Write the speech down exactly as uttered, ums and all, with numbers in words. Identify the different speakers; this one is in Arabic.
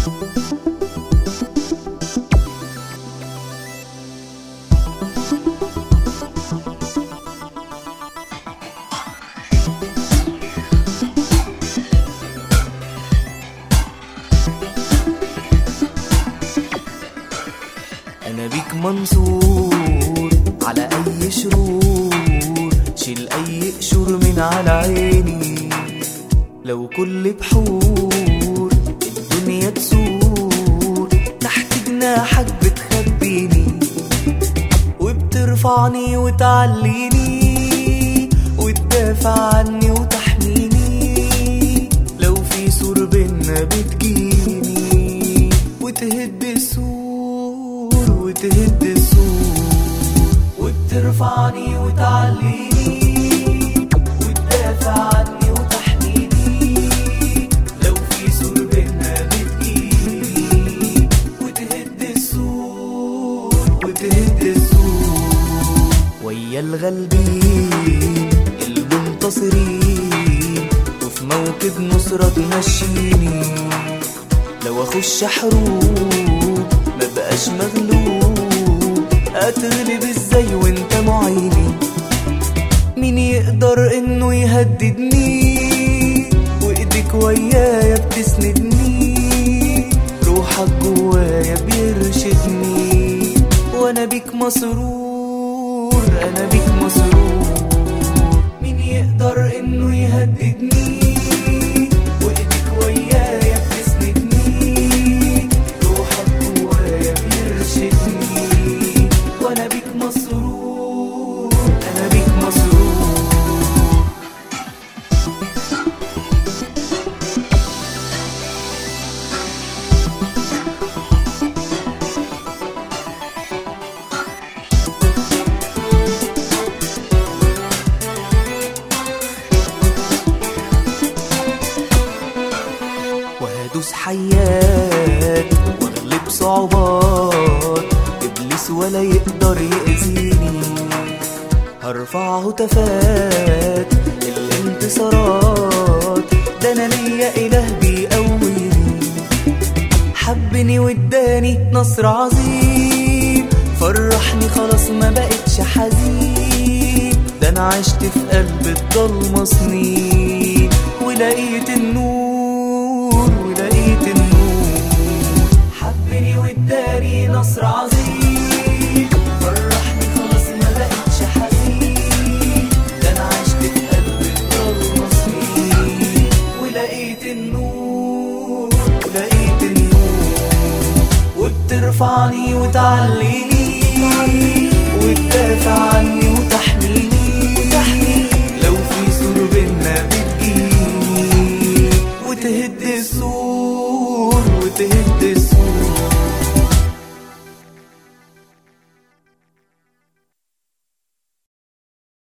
Speaker 1: أنا بيك منصور على أي شرور، شيل أي قشور من على عيني. لو كل بحور الدنيا تسور، تحت جناحك بتخبيني وبترفعني وتعليني وتدافع عني وتحميني. لو في سور بينا بتجيني وتهد السور وتهد السور، وبترفعني وتعليني وتدافع عني وتحميني. لو في سور بينا بتجيني وتهد السور وتهد السور. ويا الغالبين المنتصرين وفي موكب نصرة تمشيني. لو اخش حروب مبقاش مغلوب، اتغلب ازاي وانت معيني؟ مين يقدر انه يهددني وايديك ويايا بتسندني؟ روحك جوايا بيرشدني وانا بيك مسرور، انا بيك مسرور. مين يقدر انه يهددني وايديك ويايا بتسندني؟ روحك جوايا بيرشدني وانا بيك مسرور، انا بيك مسرور. وهدوس حيات واغلب صعوبات، ابليس ولا يقدر يأذيني. هرفع هتافات الانتصارات، ده انا ليا اله بيقويني. حبني واداني نصر عظيم، فرحني خلاص ما بقتش حزين. ده انا عشت في قلب الضلمة سنين ولقيت النور ولقيت النور. حبني واداني نصر عظيم، فرحني خلاص ما بقتش حزين. ده انا عشت في قلب الضلمة سنين ولقيت النور ولقيت النور. وبترفعني وتعليني